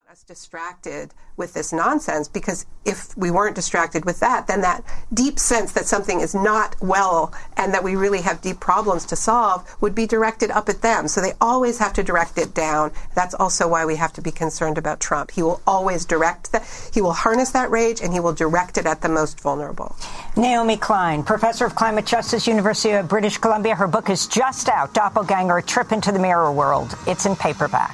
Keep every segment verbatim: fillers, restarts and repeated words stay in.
us distracted with this nonsense, because if we weren't distracted with that, then that deep sense that something is not well and that we really have deep problems to solve would be directed up at them. So they always have to direct it down. That's also why we have to be concerned about Trump. He will always direct that. He will harness that rage and he will direct it at the most vulnerable. Naomi Klein, professor of climate justice, University of British Columbia. Her book is just out, Doppelganger, A Trip into the Mirror World. It's in paperback.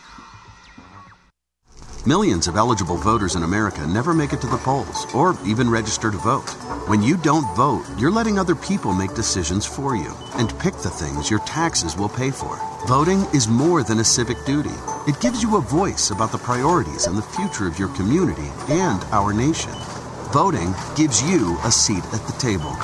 Millions of eligible voters in America never make it to the polls or even register to vote. When you don't vote, you're letting other people make decisions for you and pick the things your taxes will pay for. Voting is more than a civic duty. It gives you a voice about the priorities and the future of your community and our nation. Voting gives you a seat at the table.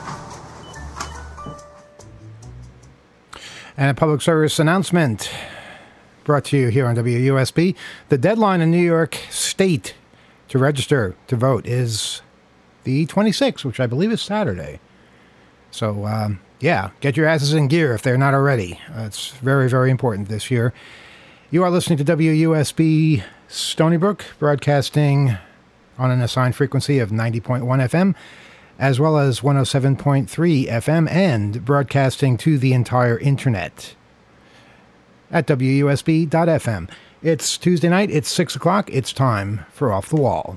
And a public service announcement brought to you here on W U S B. The deadline in New York State to register to vote is the twenty-sixth, which I believe is Saturday. So, um, yeah, get your asses in gear if they're not already. Uh, it's very, very important this year. You are listening to W U S B Stony Brook, broadcasting on an assigned frequency of ninety point one F M, as well as one oh seven point three F M, and broadcasting to the entire internet at W U S B dot F M. It's Tuesday night, it's six o'clock, it's time for Off the Wall.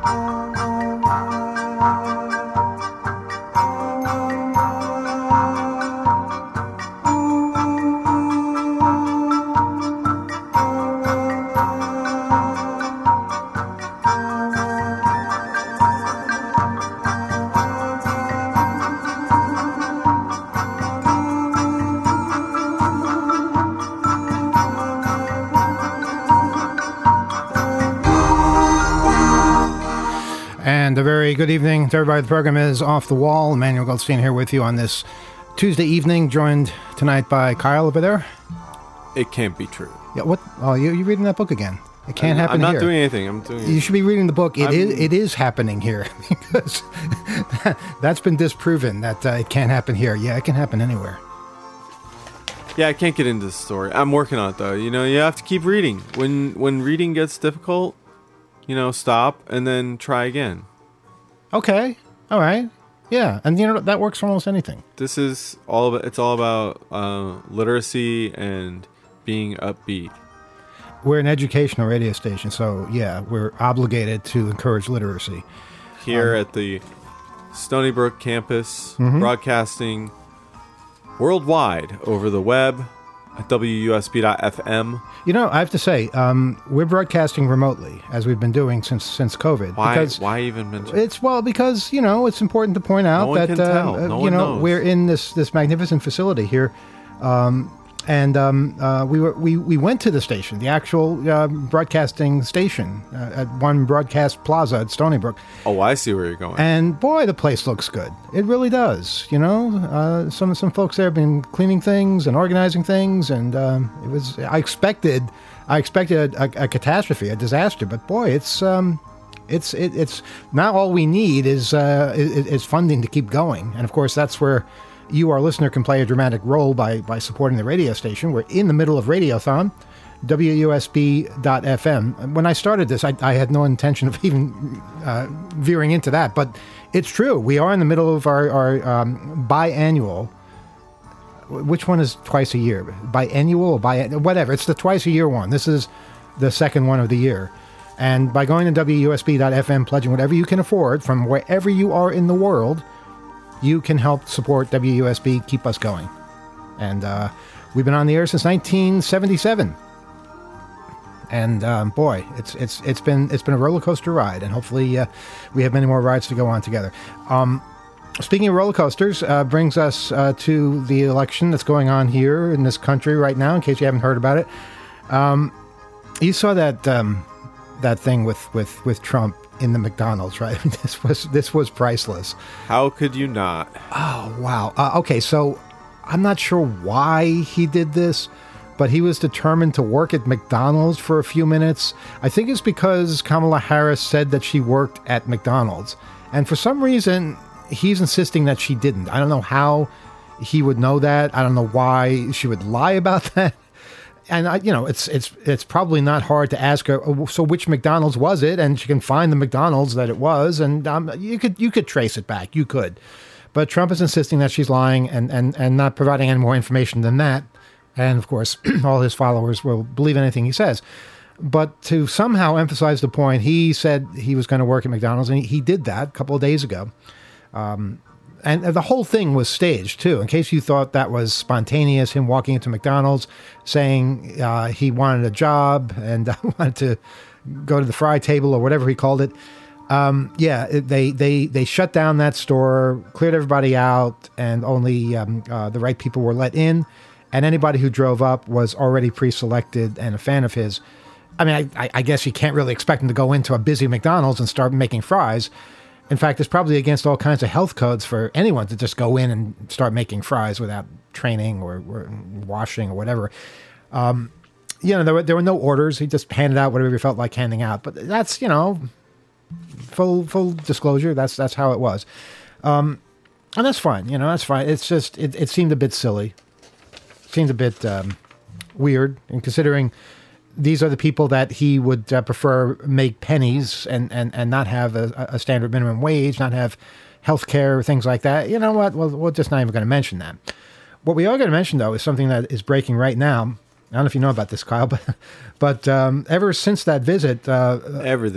And a very good evening to everybody. The program is Off the Wall. Emmanuel Goldstein here with you on this Tuesday evening, joined tonight by Kyle over there. It can't be true. Yeah, what? Oh, you you reading that book again? It can't I'm, happen I'm not here. doing anything. I'm doing. You should be reading the book. It I'm, is it is happening here because that, that's been disproven that uh, it can't happen here. Yeah, it can happen anywhere. Yeah, I can't get into the story. I'm working on it though. You know, you have to keep reading. When when reading gets difficult, you know, stop and then try again. Okay. All right. Yeah, and you know that works for almost anything. This is all about. It's all about uh, literacy and being upbeat. We're an educational radio station, so yeah, we're obligated to encourage literacy. Here um, at the Stony Brook campus, mm-hmm. broadcasting worldwide over the web at W U S B dot F M. You know, I have to say, um, we're broadcasting remotely, as we've been doing since since COVID. Why? Because why even mention? It's well because you know it's important to point out no one that can tell. Uh, no you one know knows. we're in this this magnificent facility here, um, and um, uh, we were we, we went to the station, the actual uh, broadcasting station uh, at One Broadcast Plaza at Stony Brook. Oh, I see where you're going. And boy, the place looks good. It really does. You know, uh, some some folks there have been cleaning things and organizing things, and um, it was. I expected, I expected a, a, a catastrophe, a disaster, but boy, it's um, it's it, it's now all we need is, uh, is is funding to keep going, and of course that's where you, our listener, can play a dramatic role by by supporting the radio station. We're in the middle of Radiothon. W U S B dot F M. When I started this, I, I had no intention of even uh, veering into that, but it's true. We are in the middle of our, our um, biannual. Which one is twice a year? Biannual or bi whatever. It's the twice a year one. This is the second one of the year. And by going to W U S B dot F M, pledging whatever you can afford from wherever you are in the world, you can help support W U S B, keep us going. And uh, we've been on the air since nineteen seventy-seven. And um, boy, it's it's it's been it's been a roller coaster ride, and hopefully uh, we have many more rides to go on together. Um, speaking of roller coasters, uh, brings us uh, to the election that's going on here in this country right now. In case you haven't heard about it, um, you saw that um, that thing with, with, with Trump in the McDonald's, right? this was this was priceless. How could you not? Oh wow. Uh, okay, so I'm not sure why he did this, but he was determined to work at McDonald's for a few minutes. I think it's because Kamala Harris said that she worked at McDonald's. And for some reason, he's insisting that she didn't. I don't know how he would know that. I don't know why she would lie about that. And, I, you know, it's it's it's probably not hard to ask her, oh, so which McDonald's was it? And she can find the McDonald's that it was. And um, you could you could trace it back. You could. But Trump is insisting that she's lying and, and, and not providing any more information than that. And, of course, all his followers will believe anything he says. But to somehow emphasize the point, he said he was going to work at McDonald's, and he, he did that a couple of days ago. Um, and the whole thing was staged, too, in case you thought that was spontaneous, him walking into McDonald's, saying uh, he wanted a job and uh, wanted to go to the fry table or whatever he called it. Um, yeah, they, they, they shut down that store, cleared everybody out, and only um, uh, the right people were let in. And anybody who drove up was already pre-selected and a fan of his. I mean, I, I guess you can't really expect him to go into a busy McDonald's and start making fries. In fact, it's probably against all kinds of health codes for anyone to just go in and start making fries without training or, or washing or whatever. Um, you know, there were, there were no orders. He just handed out whatever he felt like handing out. But that's, you know, full full disclosure. That's that's how it was. Um, and that's fine. You know, that's fine. It's just, it, it seemed a bit silly. Seemed a bit um, weird, and considering these are the people that he would uh, prefer make pennies and, and, and not have a, a standard minimum wage, not have health care, things like that. You know what? Well, we're just not even going to mention that. What we are going to mention, though, is something that is breaking right now. I don't know if you know about this, Kyle, but but um, ever since that visit, uh, everything's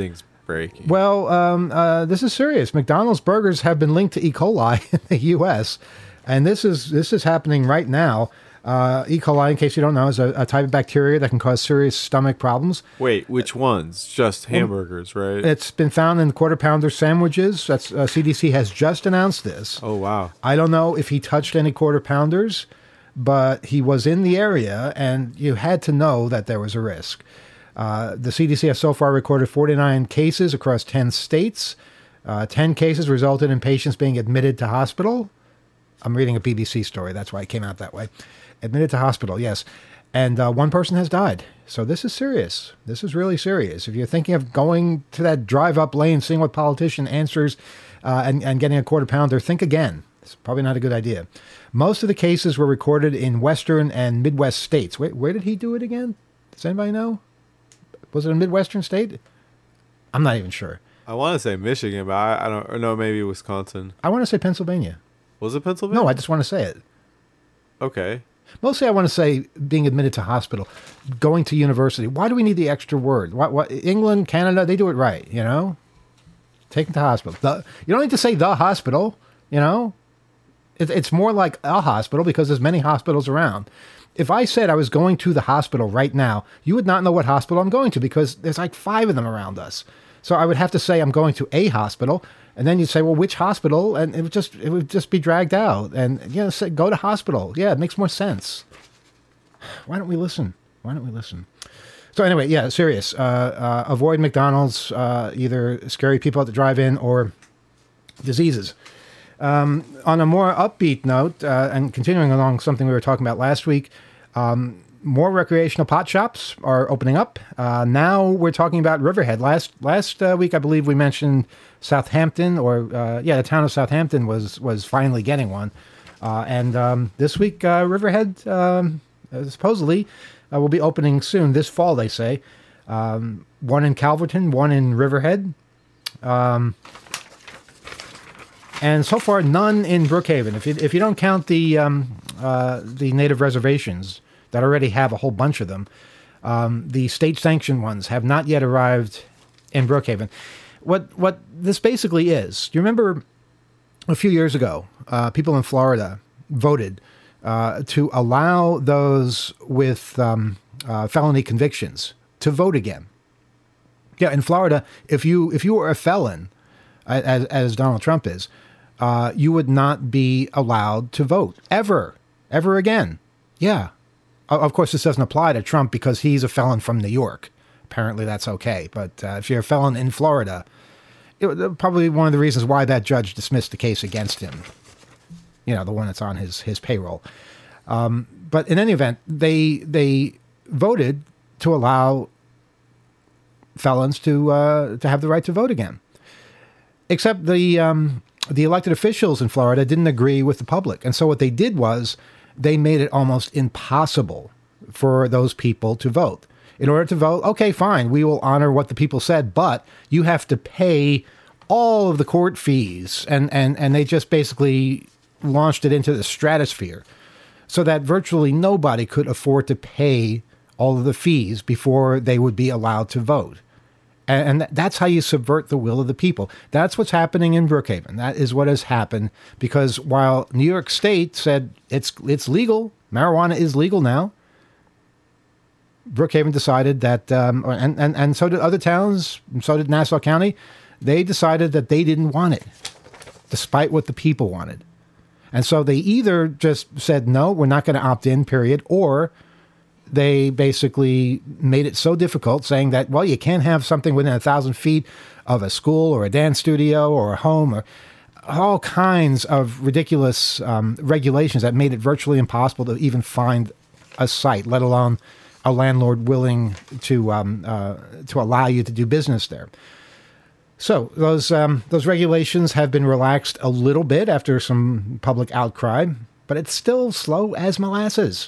heartbreaking. Well, um, uh, this is serious. McDonald's burgers have been linked to E. coli in the U S, and this is this is happening right now. Uh, E. coli, in case you don't know, is a, a type of bacteria that can cause serious stomach problems. Wait, which ones? Just hamburgers, right? It's been found in quarter pounder sandwiches. That's uh, C D C has just announced this. Oh, wow. I don't know if he touched any quarter pounders, but he was in the area, and you had to know that there was a risk. Uh, the C D C has so far recorded forty-nine cases across ten states. Uh, ten cases resulted in patients being admitted to hospital. I'm reading a B B C story. That's why it came out that way. Admitted to hospital, yes. And uh, one person has died. So this is serious. This is really serious. If you're thinking of going to that drive-up lane, seeing what politician answers, uh, and, and getting a quarter pounder, think again. It's probably not a good idea. Most of the cases were recorded in western and Midwest states. Wait, where did he do it again? Does anybody know? Was it a Midwestern state? I'm not even sure. I want to say Michigan, but I, I don't or no, maybe Wisconsin. I want to say Pennsylvania. Was it Pennsylvania? No, I just want to say it. Okay. Mostly I want to say being admitted to hospital, going to university. Why do we need the extra word? What, what, England, Canada, they do it right, you know? Taken to hospital. The, you don't need to say the hospital, you know? It, it's more like a hospital because there's many hospitals around. If I said I was going to the hospital right now, you would not know what hospital I'm going to because there's like five of them around us. So I would have to say I'm going to a hospital, and then you'd say, well, which hospital? And it would just it would just be dragged out. And, you know, say, go to hospital. Yeah, it makes more sense. Why don't we listen? Why don't we listen? So anyway, yeah, serious. Uh, uh, avoid McDonald's, uh, either scary people at the drive-in or diseases. Um, on a more upbeat note, uh, and continuing along something we were talking about last week, um, more recreational pot shops are opening up. Uh, now we're talking about Riverhead. Last last uh, week, I believe we mentioned Southampton, or uh, yeah, the town of Southampton was was finally getting one. Uh, and um, this week, uh, Riverhead um, supposedly uh, will be opening soon, this fall, they say. Um, one in Calverton, one in Riverhead. Um, and so far, none in Brookhaven. If you, if you don't count the um, uh, the native reservations that already have a whole bunch of them, um, the state-sanctioned ones have not yet arrived in Brookhaven. What what this basically is, do you remember a few years ago, uh, people in Florida voted uh, to allow those with um, uh, felony convictions to vote again? Yeah, in Florida, if you if you were a felon, as, as Donald Trump is, uh, you would not be allowed to vote ever, ever again. Yeah. Of course, this doesn't apply to Trump because he's a felon from New York. Apparently, that's okay. But uh, if you're a felon in Florida, it was probably one of the reasons why that judge dismissed the case against him. You know, the one that's on his his payroll. Um, but in any event, they they voted to allow felons to uh, to have the right to vote again. Except the um, the elected officials in Florida didn't agree with the public, and so what they did was they made it almost impossible for those people to vote. In order to vote, okay, fine, we will honor what the people said, but you have to pay all of the court fees. And, and, and they just basically launched it into the stratosphere so that virtually nobody could afford to pay all of the fees before they would be allowed to vote. And, and that's how you subvert the will of the people. That's what's happening in Brookhaven. That is what has happened, because while New York State said it's it's legal, marijuana is legal now, Brookhaven decided that, um, and, and, and so did other towns, and so did Nassau County, they decided that they didn't want it, despite what the people wanted. And so they either just said, no, we're not going to opt in, period, or they basically made it so difficult, saying that, well, you can't have something within a thousand feet of a school or a dance studio or a home, or all kinds of ridiculous um, regulations that made it virtually impossible to even find a site, let alone a landlord willing to um, uh, to allow you to do business there. So those um, those regulations have been relaxed a little bit after some public outcry, but it's still slow as molasses.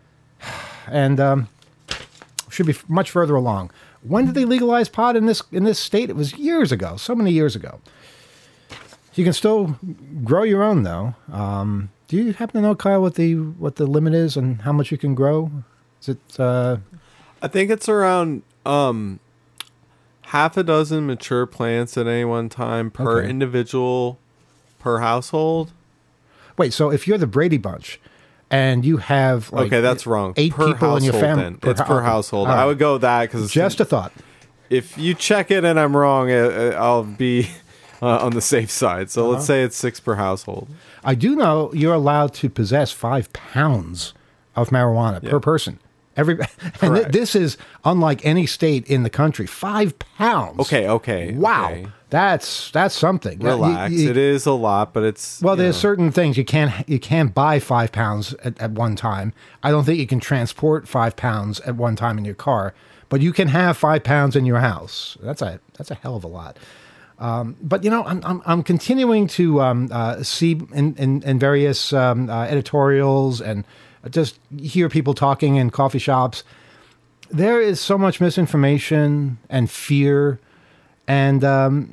And um, should be much further along. When did they legalize pot in this in this state? It was years ago, so many years ago. You can still grow your own, though. Um, do you happen to know, Kyle, what the what the limit is and how much you can grow? Is it? Uh... I think it's around um, half a dozen mature plants at any one time per Okay. individual per household. Wait, so if you're the Brady Bunch and you have like okay, that's wrong. eight per people in your household family, then. It's per hou- household. all right. I would go with that because Just a thought. if you check it and I'm wrong, uh, uh, I'll be uh, on the safe side. So Uh-huh. let's say it's six per household. I do know you're allowed to possess five pounds of marijuana Yeah. per person. Every and th- Correct. this is unlike any state in the country. Five pounds. Okay, okay. Wow, okay. that's that's something. Yeah, you- Relax. you- it is a lot, but it's Well, you there's know. certain things you can't you can't buy five pounds at, at one time. I don't think you can transport five pounds at one time in your car, but you can have five pounds in your house. That's a that's a hell of a lot. Um, but you know, I'm I'm, I'm continuing to um, uh, see in in, in various um, uh, editorials and just hear people talking in coffee shops. There is so much misinformation and fear, and um,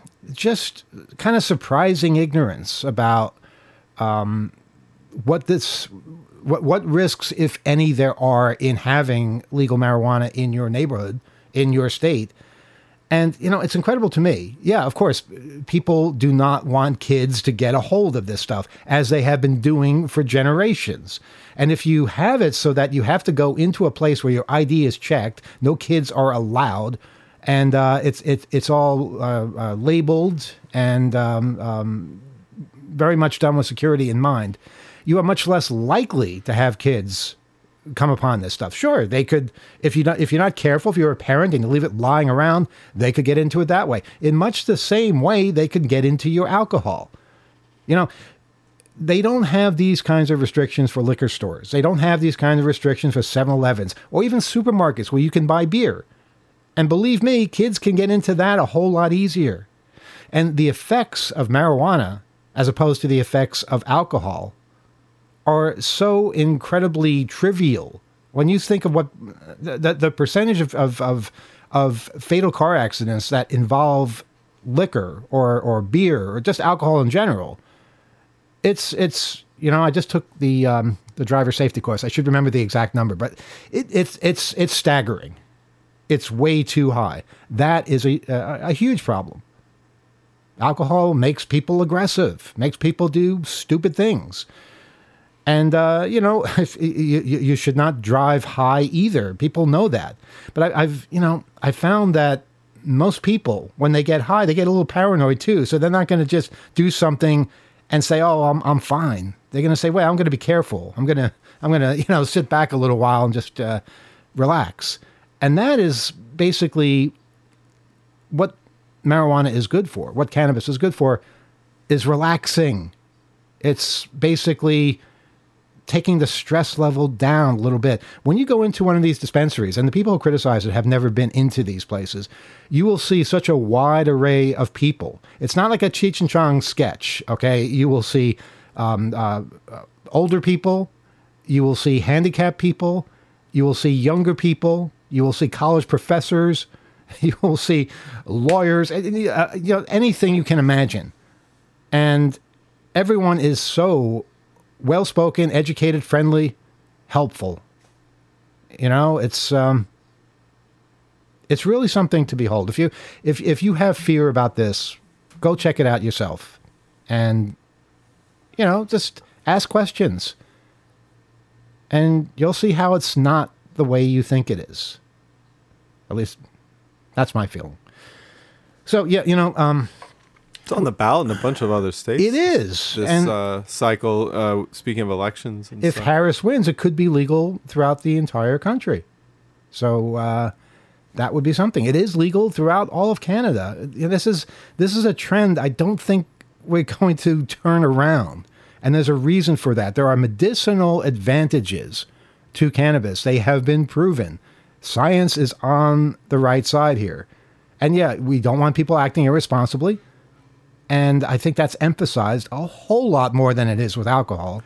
just kind of surprising ignorance about um, what this, what what risks, if any, there are in having legal marijuana in your neighborhood, in your state. And, you know, it's incredible to me. Yeah, of course, people do not want kids to get a hold of this stuff, as they have been doing for generations. And if you have it so that you have to go into a place where your I D is checked, no kids are allowed, and uh, it's it, it's all uh, uh, labeled and um, um, very much done with security in mind, you are much less likely to have kids come upon this stuff. Sure, they could, if you not, if you're not careful, if you're a parent and you leave it lying around, they could get into it that way. In much the same way, they could get into your alcohol. You know, they don't have these kinds of restrictions for liquor stores. They don't have these kinds of restrictions for seven elevens or even supermarkets where you can buy beer. And believe me, kids can get into that a whole lot easier. And the effects of marijuana, as opposed to the effects of alcohol, are so incredibly trivial. When you think of what the, the percentage of, of, of, of fatal car accidents that involve liquor or, or beer or just alcohol in general, it's, it's, you know, I just took the, um, the driver safety course. I should remember the exact number, but it, it's, it's, it's staggering. It's way too high. That is a, a, a huge problem. Alcohol makes people aggressive, makes people do stupid things. And, uh, you know, if, you, you should not drive high either. People know that. But I, I've, you know, I found that most people, when they get high, they get a little paranoid too. So they're not going to just do something and say, oh, I'm, I'm fine. They're going to say, well, I'm going to be careful. I'm going to, I'm going to, you know, sit back a little while and just uh, relax. And that is basically what marijuana is good for. What cannabis is good for is relaxing. It's basically taking the stress level down a little bit. When you go into one of these dispensaries, and the people who criticize it have never been into these places, you will see such a wide array of people. It's not like a Cheech and Chong sketch, okay? You will see um, uh, older people, you will see handicapped people, you will see younger people, you will see college professors, you will see lawyers, uh, you know, anything you can imagine. And everyone is so well-spoken, educated, friendly, helpful. You know, it's um, it's really something to behold. If you if if you have fear about this, go check it out yourself, and you know, just ask questions, and you'll see how it's not the way you think it is. At least that's my feeling. So yeah, you know. Um, It's on the ballot in a bunch of other states. It is. This And uh, cycle, uh, speaking of elections. And if stuff. Harris wins, it could be legal throughout the entire country. So uh, that would be something. It is legal throughout all of Canada. You know, This is this is a trend I don't think we're going to turn around. And there's a reason for that. There are medicinal advantages to cannabis. They have been proven. Science is on the right side here. And yeah, we don't want people acting irresponsibly. And I think that's emphasized a whole lot more than it is with alcohol.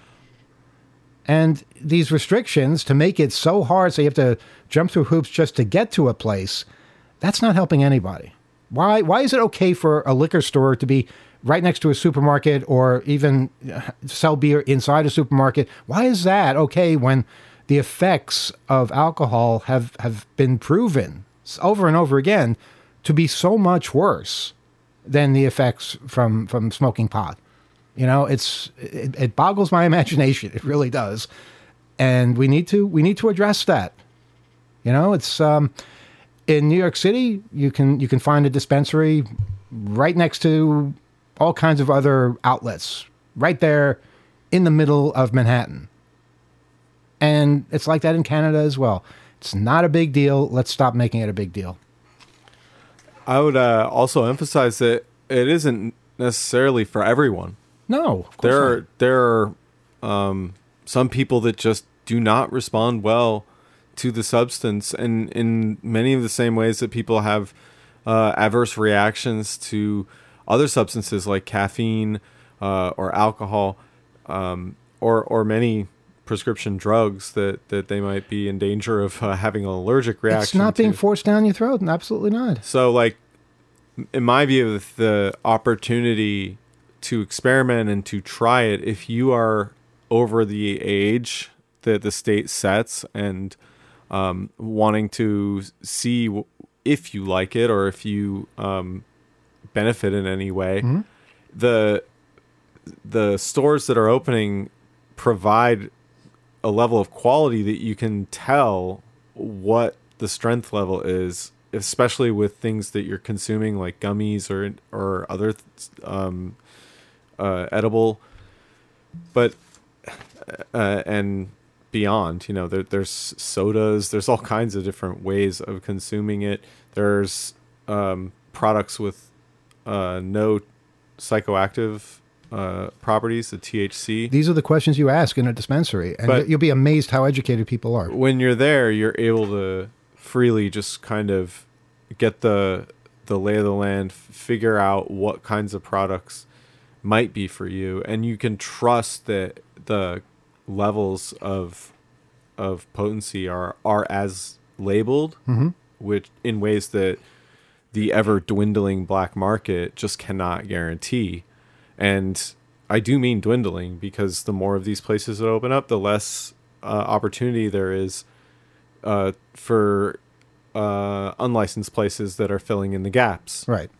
And these restrictions to make it so hard so you have to jump through hoops just to get to a place, that's not helping anybody. Why why is it okay for a liquor store to be right next to a supermarket or even sell beer inside a supermarket? Why is that okay when the effects of alcohol have, have been proven over and over again to be so much worse than the effects from, from smoking pot. You know, it's it, it boggles my imagination. It really does. And we need to we need to address that. You know, it's um, in New York City, you can you can find a dispensary right next to all kinds of other outlets, right there in the middle of Manhattan. And it's like that in Canada as well. It's not a big deal. Let's stop making it a big deal. I would uh, also emphasize that it isn't necessarily for everyone. No, of course there are not. there are um, some people that just do not respond well to the substance, and in many of the same ways that people have uh, adverse reactions to other substances like caffeine uh, or alcohol, um, or or many prescription drugs that, that they might be in danger of uh, having an allergic reaction. It's not being to. forced down your throat. Absolutely not. So, like, in my view, the opportunity to experiment and to try it, if you are over the age that the state sets and um, wanting to see w- if you like it or if you um, benefit in any way, mm-hmm. the the stores that are opening provide a level of quality that you can tell what the strength level is, especially with things that you're consuming like gummies or or other um, uh, edible, but uh, and beyond, you know, there, there's sodas, there's all kinds of different ways of consuming it. There's um, products with uh, no psychoactive uh, properties, the T H C. These are the questions you ask in a dispensary, and but you'll be amazed how educated people are. When you're there, you're able to freely just kind of get the the lay of the land, figure out what kinds of products might be for you, and you can trust that the levels of of potency are are as labeled, mm-hmm. which in ways that the ever dwindling black market just cannot guarantee. And I do mean dwindling, because the more of these places that open up, the less uh, opportunity there is uh, for uh, unlicensed places that are filling in the gaps. Right.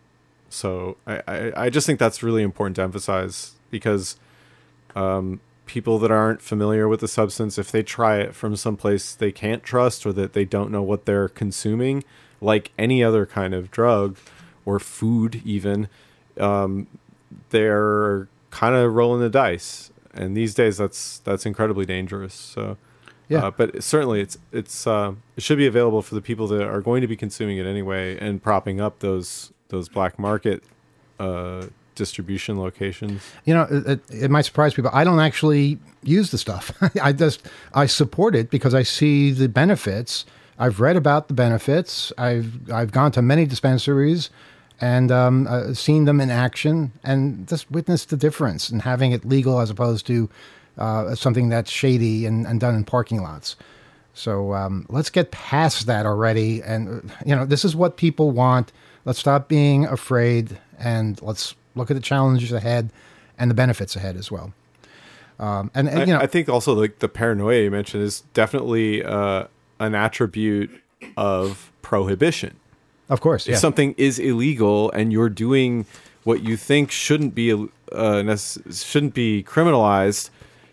So I, I, I just think that's really important to emphasize, because um, people that aren't familiar with the substance, if they try it from someplace they can't trust or that they don't know what they're consuming, like any other kind of drug or food even, um, they're kind of rolling the dice. And these days that's that's incredibly dangerous. So yeah, uh, but certainly it's it's uh, it should be available for the people that are going to be consuming it anyway, and propping up those those black market uh, distribution locations. You know, it, it might surprise people. I don't actually use the stuff. I just I support it because I see the benefits. I've read about the benefits. I've I've gone to many dispensaries and um, uh, seen them in action, and just witnessed the difference in having it legal as opposed to uh, something that's shady and, and done in parking lots. So um, let's get past that already. And, you know, this is what people want. Let's stop being afraid, and let's look at the challenges ahead and the benefits ahead as well. Um, and, and, you know, I, I think also like the paranoia you mentioned is definitely uh, an attribute of prohibition. Of course, yeah. If something is illegal and you're doing what you think shouldn't be uh, necess- shouldn't be criminalized,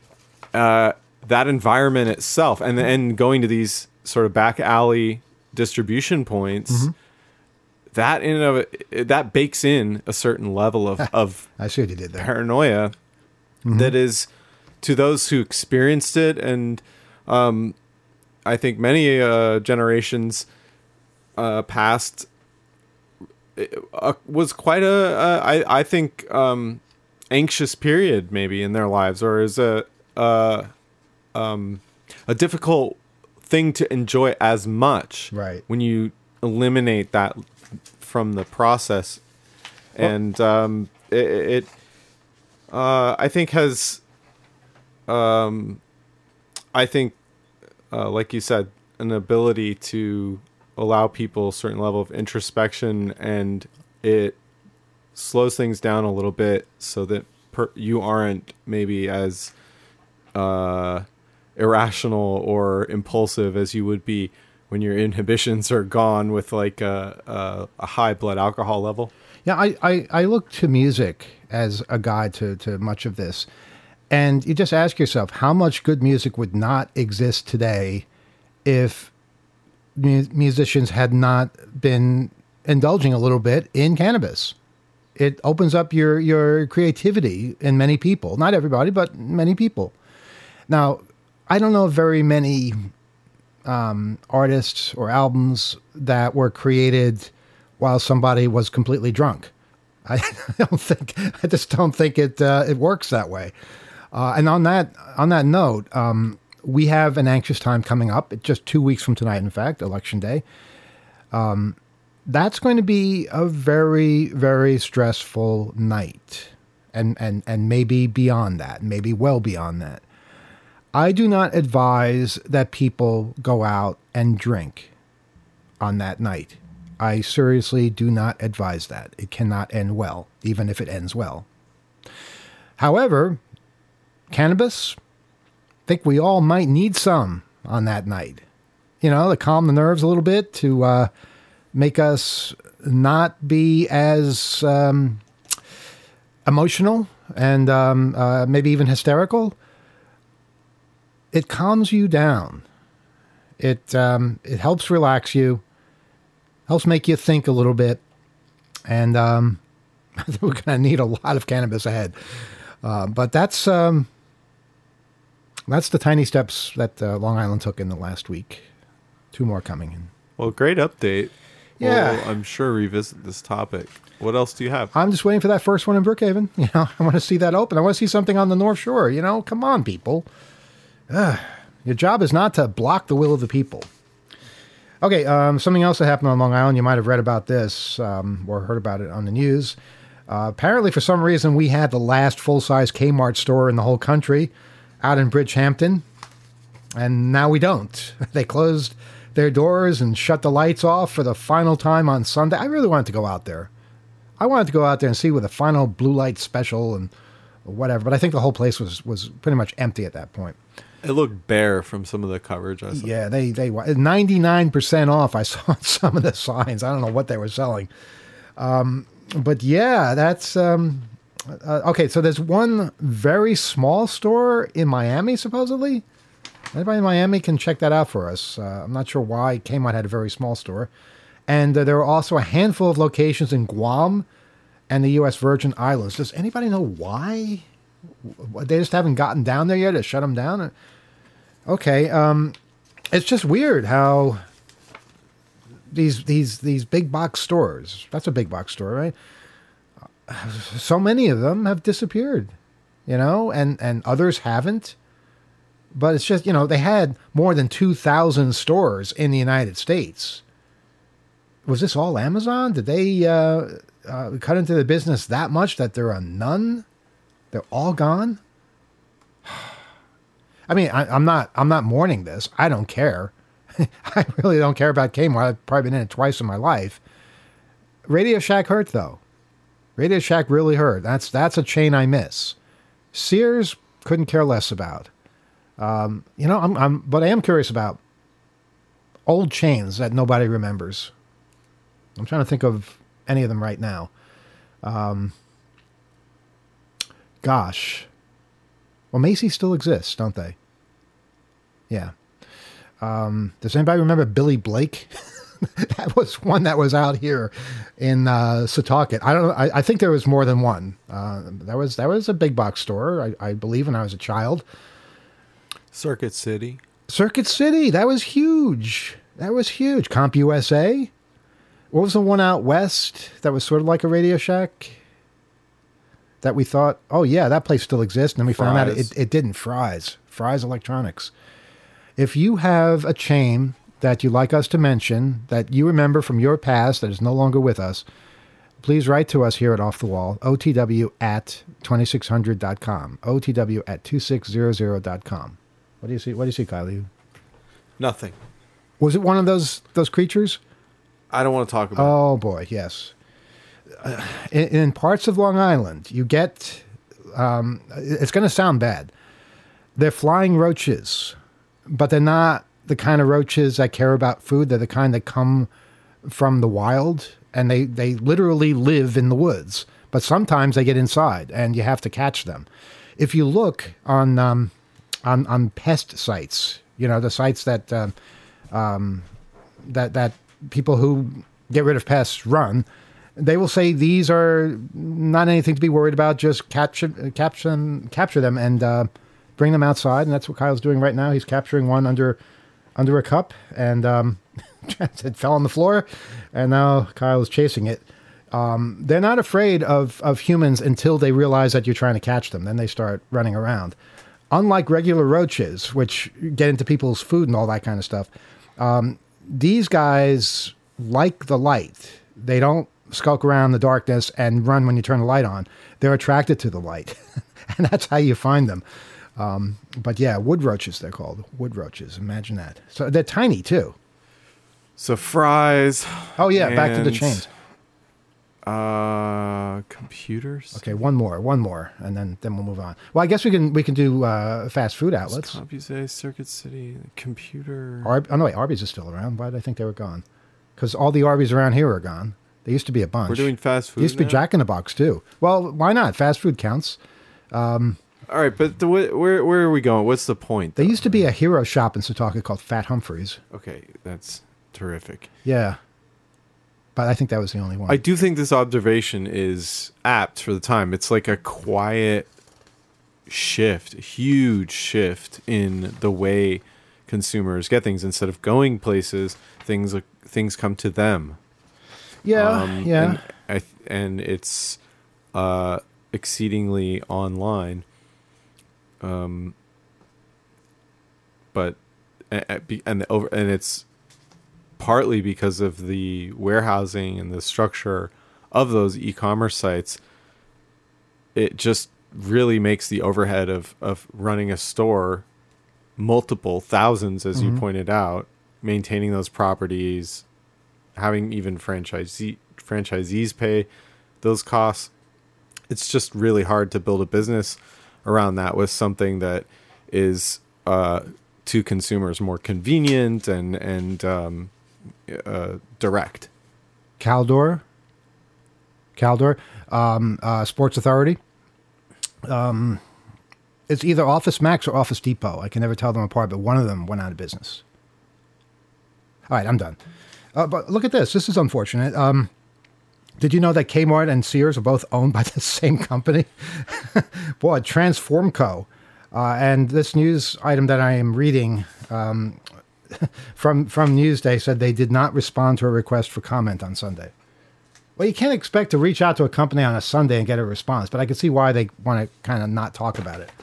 uh, that environment itself, and and going to these sort of back alley distribution points, mm-hmm. that in and of it, that bakes in a certain level of of I see what you did there. Paranoia, mm-hmm. that is, to those who experienced it, and um, I think many uh, generations uh, past, uh, was quite a uh, I I think um, anxious period maybe in their lives, or is a uh, um, a difficult thing to enjoy as much. Right. When you eliminate that from the process, and um, it, it uh, I think has um, I think uh, like you said, an ability to allow people a certain level of introspection, and it slows things down a little bit so that per- you aren't maybe as uh, irrational or impulsive as you would be when your inhibitions are gone with like a, a, a high blood alcohol level. Yeah, I, I, I look to music as a guide to, to much of this. And you just ask yourself, how much good music would not exist today if mu- musicians had not been indulging a little bit in cannabis? It opens up your, your creativity in many people. Not everybody, but many people. Now, I don't know very many um, artists or albums that were created while somebody was completely drunk. I don't think, I just don't think it uh, it works that way. Uh, and on that on that note, um, we have an anxious time coming up. It's just two weeks from tonight, in fact, Election Day. Um, that's going to be a very, very stressful night, and and and maybe beyond that, maybe well beyond that. I do not advise that people go out and drink on that night. I seriously do not advise that. It cannot end well, even if it ends well. However, cannabis, I think we all might need some on that night. You know, to calm the nerves a little bit, to uh, make us not be as um, emotional and um, uh, maybe even hysterical. It calms you down. It um, it helps relax you, helps make you think a little bit, and um, we're going to need a lot of cannabis ahead. Uh, but that's um, that's the tiny steps that uh, Long Island took in the last week. Two more coming in. Well, great update. Yeah, We'll, I'm sure revisit this topic. What else do you have? I'm just waiting for that first one in Brookhaven. You know, I want to see that open. I want to see something on the North Shore. You know, come on, people. Uh, your job is not to block the will of the people. Okay, um, something else that happened on Long Island. You might have read about this um, or heard about it on the news. Uh, apparently, for some reason, we had the last full-size Kmart store in the whole country out in Bridgehampton, and now we don't. They closed their doors and shut the lights off for the final time on Sunday. I really wanted to go out there. I wanted to go out there and see with the final blue light special and whatever, but I think the whole place was, was pretty much empty at that point. It looked bare from some of the coverage I saw. Yeah, they they ninety-nine percent off. I saw some of the signs. I don't know what they were selling. Um, but yeah, that's um, uh, okay. So there's one very small store in Miami, supposedly. Anybody in Miami can check that out for us. Uh, I'm not sure why Kmart had a very small store. And uh, there are also a handful of locations in Guam and the U S Virgin Islands. Does anybody know why? They just haven't gotten down there yet to shut them down? Okay, um, it's just weird how these these these big box stores, that's a big box store, right? So many of them have disappeared, you know, and, and others haven't. But it's just, you know, they had more than two thousand stores in the United States. Was this all Amazon? Did they uh, uh, cut into the business that much that there are none? They're all gone? I mean, I, I'm not I'm not mourning this. I don't care. I really don't care about Kmart. I've probably been in it twice in my life. Radio Shack hurt, though. Radio Shack really hurt. That's that's a chain I miss. Sears couldn't care less about. Um, you know, I'm, I'm, but I am curious about old chains that nobody remembers. I'm trying to think of any of them right now. Um, gosh. Well, Macy's still exists, don't they? Yeah. Um, does anybody remember Billy Blake? That was one that was out here in uh, Setauket. I don't know. I, I think there was more than one. Uh, that was that was a big box store, I, I believe, when I was a child. Circuit City. Circuit City. That was huge. That was huge. CompUSA. What was the one out west that was sort of like a Radio Shack? That we thought, oh yeah, that place still exists. And then we Fry's. found out it, it didn't. Fry's. Fry's Electronics. If you have a chain that you'd like us to mention, that you remember from your past that is no longer with us, please write to us here at Off the Wall, O T W at twenty-six hundred dot com. O T W at twenty-six hundred dot com. What do you see? What do you see, Kylie? Nothing. Was it one of those those creatures? I don't want to talk about Oh, boy, yes. Uh, in, in parts of Long Island, you get, um, it's going to sound bad. They're flying roaches, but they're not the kind of roaches that care about food. They're the kind that come from the wild, and they, they literally live in the woods. But sometimes they get inside, and you have to catch them. If you look on um, on on pest sites, you know, the sites that um, um, that that people who get rid of pests run, they will say these are not anything to be worried about. Just capture capture them, capture them, and uh, bring them outside. And that's what Kyle's doing right now. He's capturing one under under a cup, and um, it fell on the floor, and now Kyle is chasing it. Um, they're not afraid of, of humans until they realize that you're trying to catch them. Then they start running around. Unlike regular roaches, which get into people's food and all that kind of stuff, um, these guys like the light. They don't skulk around in the darkness and run when you turn the light on. They're attracted to the light, and that's how you find them. Um, but yeah, wood roaches, they're called. Wood roaches, imagine that. So they're tiny, too. So fries. Oh, yeah, back to the chains. Uh, computers. Okay, one more, one more, and then, then we'll move on. Well, I guess we can we can do uh, fast food outlets. CompuServe, Circuit City, computer. Ar- oh no, wait, Arby's is still around. Why did I think they were gone? Because all the Arby's around here are gone. There used to be a bunch. We're doing fast food. There used to be now? Jack in the Box too. Well, why not? Fast food counts. Um, all right, but the, where where are we going? What's the point? There used to be a hero shop in Setauket called Fat Humphreys. Okay, that's terrific. Yeah. But I think that was the only one. I do think this observation is apt for the time. It's like a quiet shift, a huge shift in the way consumers get things. Instead of going places, things things come to them. Yeah, um, yeah. And, I, and it's uh, exceedingly online. Um, but and the over and it's. Partly because of the warehousing and the structure of those e-commerce sites, it just really makes the overhead of, of running a store multiple thousands, as mm-hmm. you pointed out, maintaining those properties, having even franchisee, franchisees pay those costs. It's just really hard to build a business around that with something that is uh, to consumers more convenient and, and, um, Uh, direct. Caldor, Caldor, um, uh, Sports Authority. Um, it's either Office Max or Office Depot. I can never tell them apart, but one of them went out of business. All right, I'm done. Uh, but look at this. This is unfortunate. Um, did you know that Kmart and Sears are both owned by the same company? Boy, Transformco. Uh, and this news item that I am reading um, from from Newsday said they did not respond to a request for comment on Sunday. Well, you can't expect to reach out to a company on a Sunday and get a response, but I can see why they want to kind of not talk about it.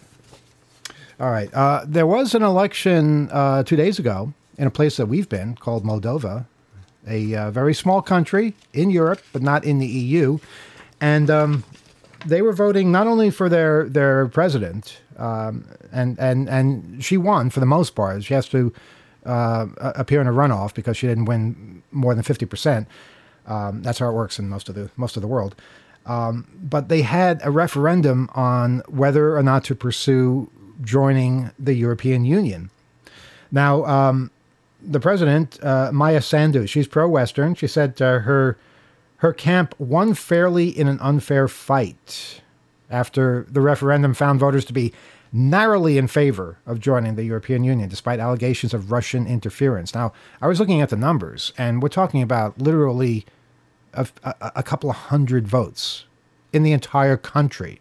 All right. Uh, there was an election uh, two days ago in a place that we've been called Moldova, a uh, very small country in Europe, but not in the E U. And um, they were voting not only for their, their president, um, and, and, and she won for the most part. She has to Uh, appear in a runoff because she didn't win more than fifty percent. Um, that's how it works in most of the most of the world. Um, but they had a referendum on whether or not to pursue joining the European Union. Now, um, the president, uh, Maya Sandu, she's pro-Western. She said uh, her her camp won fairly in an unfair fight after the referendum found voters to be narrowly in favor of joining the European Union, despite allegations of Russian interference. Now, I was looking at the numbers, and we're talking about literally a, a, a couple of hundred votes in the entire country.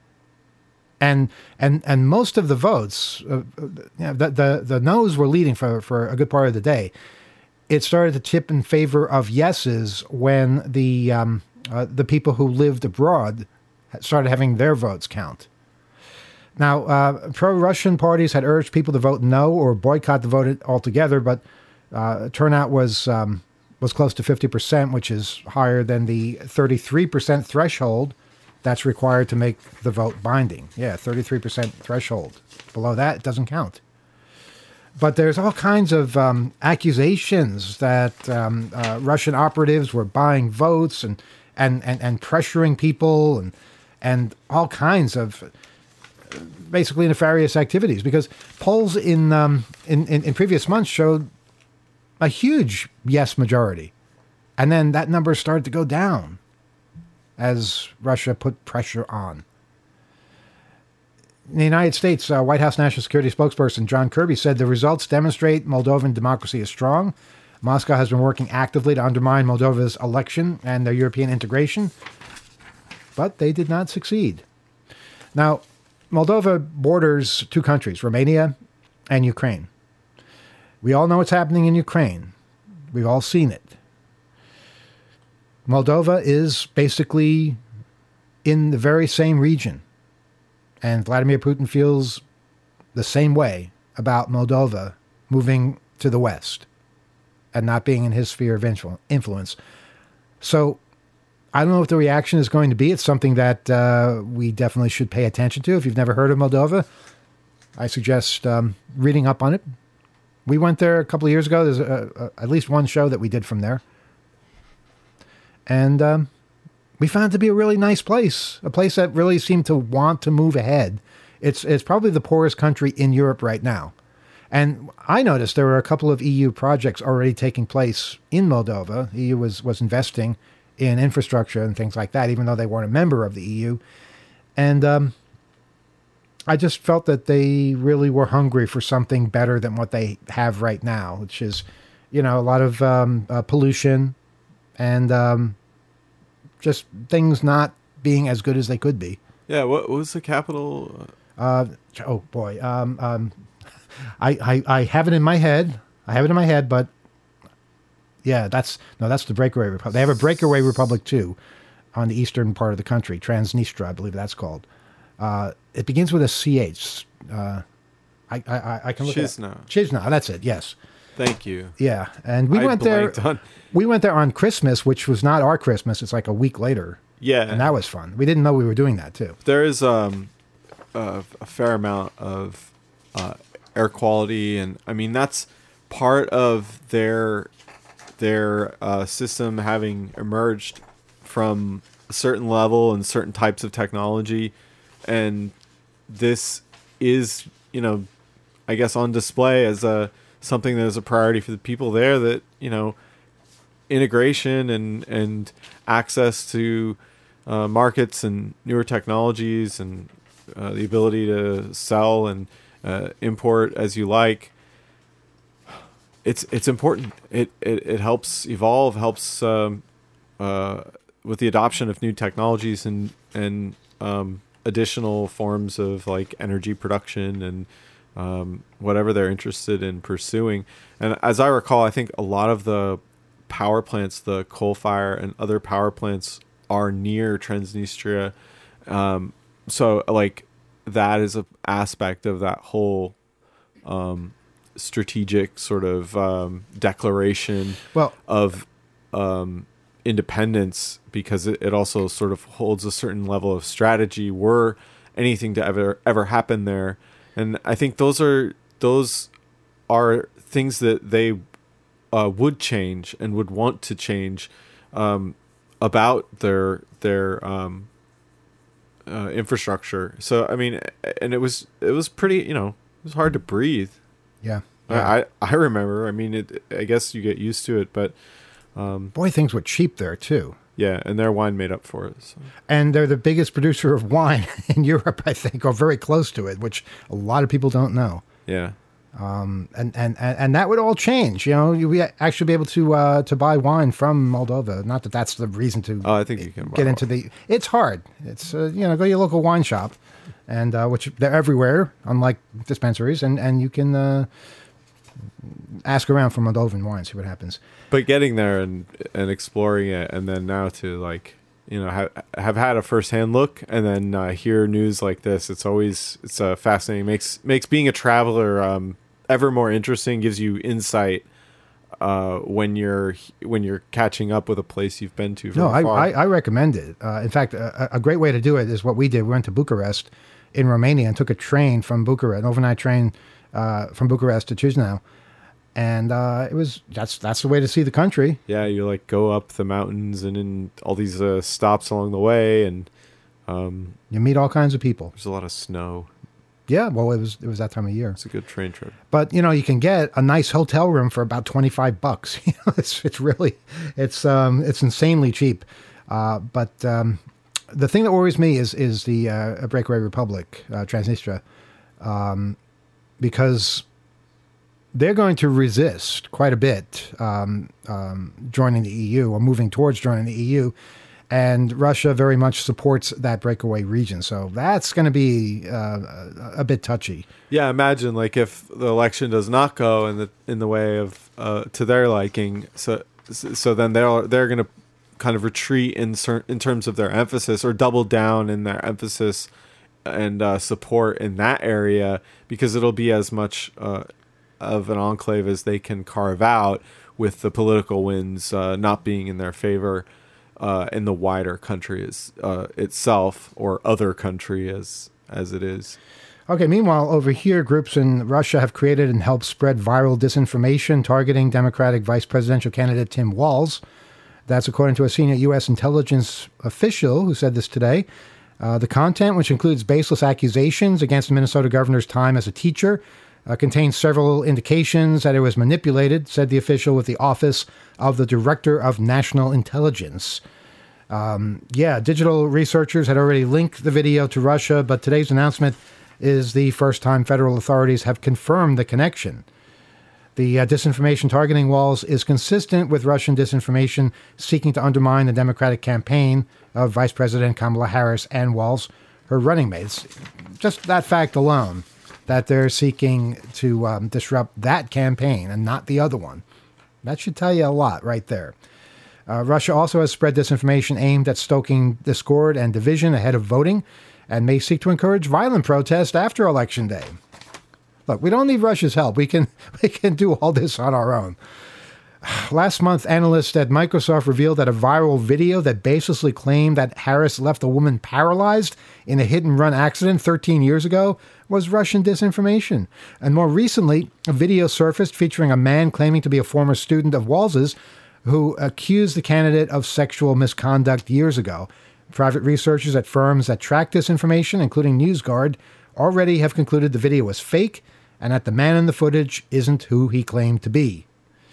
And and and most of the votes, uh, you know, the, the the no's were leading for, for a good part of the day. It started to tip in favor of yeses when the um, uh, the people who lived abroad started having their votes count. Now, uh, pro-Russian parties had urged people to vote no or boycott the vote altogether, but uh, turnout was um, was close to fifty percent, which is higher than the thirty-three percent threshold that's required to make the vote binding. Yeah, thirty-three percent threshold. Below that, it doesn't count. But there's all kinds of um, accusations that um, uh, Russian operatives were buying votes and and, and, and pressuring people and and all kinds of basically nefarious activities, because polls in, um, in, in, in previous months showed a huge yes majority. And then that number started to go down as Russia put pressure on. In the United States, uh, White House National Security spokesperson John Kirby said the results demonstrate Moldovan democracy is strong. Moscow has been working actively to undermine Moldova's election and their European integration, but they did not succeed. Now, Moldova borders two countries, Romania and Ukraine. We all know what's happening in Ukraine. We've all seen it. Moldova is basically in the very same region. And Vladimir Putin feels the same way about Moldova moving to the West and not being in his sphere of influ- influence. So I don't know what the reaction is going to be. It's something that uh, we definitely should pay attention to. If you've never heard of Moldova, I suggest um, reading up on it. We went there a couple of years ago. There's a, a, at least one show that we did from there. And um, we found it to be a really nice place, a place that really seemed to want to move ahead. It's it's probably the poorest country in Europe right now. And I noticed there were a couple of E U projects already taking place in Moldova. The E U was, was investing in infrastructure and things like that, even though they weren't a member of the E U. And um, I just felt that they really were hungry for something better than what they have right now, which is, you know, a lot of um, uh, pollution and um, just things not being as good as they could be. Yeah, what, what was the capital? Uh, oh, boy. Um, um, I, I, I have it in my head. I have it in my head, but yeah, that's, no, that's the Breakaway Republic. They have a Breakaway Republic, too, on the eastern part of the country, Transnistria, I believe that's called. Uh, it begins with a C H. Uh, I, I, I can look at Chizna. Chizna, that's it, yes. Thank you. Yeah, and we I went there. on- We went there on Christmas, which was not our Christmas. It's like a week later. Yeah. And that was fun. We didn't know we were doing that, too. There is um, a, a fair amount of uh, air quality, and I mean that's part of their their uh, system having emerged from a certain level and certain types of technology, and this is, you know, I guess on display as a something that is a priority for the people there. That, you know, integration and and access to uh, markets and newer technologies and uh, the ability to sell and uh, import as you like. It's it's important. It it, it helps evolve, helps um, uh, with the adoption of new technologies and and um, additional forms of like energy production and um, whatever they're interested in pursuing. And as I recall, I think a lot of the power plants, the coal fire and other power plants, are near Transnistria. Um, so like that is a aspect of that whole um, strategic sort of um, declaration Well, of um, independence, because it, it also sort of holds a certain level of strategy were anything to ever ever happen there. And I think those are those are things that they uh, would change and would want to change um, about their their um, uh, infrastructure. So I mean, and it was it was pretty, you know, it was hard to breathe. Yeah. I, I I remember. I mean, it, I guess you get used to it, but um, Boy, things were cheap there, too. yeah, and their wine made up for it. So. And they're the biggest producer of wine in Europe, I think, or very close to it, which a lot of people don't know. Yeah, And and, and, and that would all change. You know, you would actually be able to uh, to buy wine from Moldova. Not that that's the reason to oh, I think you can buy get into the... It's hard. It's, uh, you know, go to your local wine shop, and uh, which they're everywhere, unlike dispensaries, and, and you can... Uh, ask around for Moldovan wine, see what happens. But getting there and and exploring it, and then now to like, you know, have have had a firsthand look, and then uh, hear news like this. It's always it's uh, fascinating. makes makes being a traveler um, ever more interesting. Gives you insight uh, when you're when you're catching up with a place you've been to. From No, I, afar. I I recommend it. Uh, in fact, a, a great way to do it is what we did. We went to Bucharest in Romania and took a train from Bucharest, an overnight train uh, from Bucharest to Chisinau. And uh, it was that's that's the way to see the country. Yeah, you like go up the mountains and in all these uh, stops along the way, and um, You meet all kinds of people. there's a lot of snow. Yeah, well, it was it was that time of year. It's a good train trip. But you know, you can get a nice hotel room for about twenty five bucks. You know, it's it's really it's um it's insanely cheap. Uh, but um, the thing that worries me is is the uh, Breakaway Republic, uh, Transnistria, um, because they're going to resist quite a bit um, um, joining the E U or moving towards joining the E U. And Russia very much supports that breakaway region. So that's going to be uh, a bit touchy. Yeah, imagine like if the election does not go in the in the way of uh, to their liking. So so then they're they're going to kind of retreat in cer- in terms of their emphasis or double down in their emphasis and uh, support in that area, because it'll be as much uh, of an enclave as they can carve out, with the political winds uh, not being in their favor. Uh, in the wider country is, uh, itself, or other country as as it is. Okay, meanwhile, over here, groups in Russia have created and helped spread viral disinformation targeting Democratic vice presidential candidate Tim Walz. That's according to a senior U S intelligence official who said this today. Uh, the content, which includes baseless accusations against the Minnesota governor's time as a teacher, Uh, contains several indications that it was manipulated, said the official with the Office of the Director of National Intelligence. Um, yeah, digital researchers had already linked the video to Russia, but today's announcement is the first time federal authorities have confirmed the connection. The uh, disinformation targeting Walz is consistent with Russian disinformation seeking to undermine the Democratic campaign of Vice President Kamala Harris and Walz, her running mates. Just that fact alone, that they're seeking to um, disrupt that campaign and not the other one. That should tell you a lot right there. Uh, Russia also has spread disinformation aimed at stoking discord and division ahead of voting, and may seek to encourage violent protest after Election Day. Look, we don't need Russia's help. We can we can do all this on our own. Last month, analysts at Microsoft revealed that a viral video that baselessly claimed that Harris left a woman paralyzed in a hit-and-run accident thirteen years ago was Russian disinformation. And more recently, a video surfaced featuring a man claiming to be a former student of Walz's who accused the candidate of sexual misconduct years ago. Private researchers at firms that track this information, including NewsGuard, already have concluded the video was fake and that the man in the footage isn't who he claimed to be.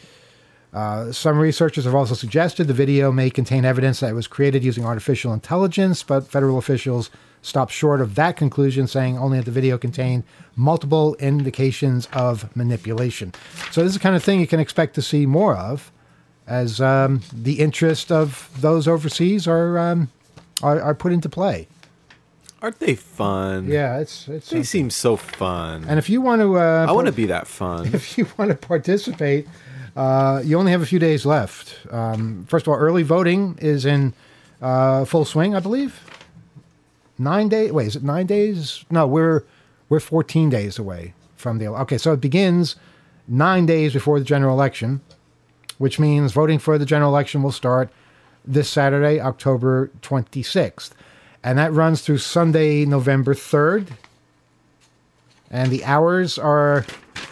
Uh, some researchers have also suggested the video may contain evidence that it was created using artificial intelligence, but federal officials stopped short of that conclusion, saying only that the video contained multiple indications of manipulation. So this is the kind of thing you can expect to see more of, as um, the interest of those overseas are, um, are are put into play. Aren't they fun? Yeah, it's it's. They uh, seem so fun. And if you want to, uh, I want to be that fun. If you want to participate. Uh, you only have a few days left. Um, first of all, early voting is in uh, full swing, I believe. Nine days. Wait, is it nine days? No, we're we're fourteen days away from the. Okay, so it begins nine days before the general election, which means voting for the general election will start this Saturday, October twenty-sixth, and that runs through Sunday, November third. And the hours are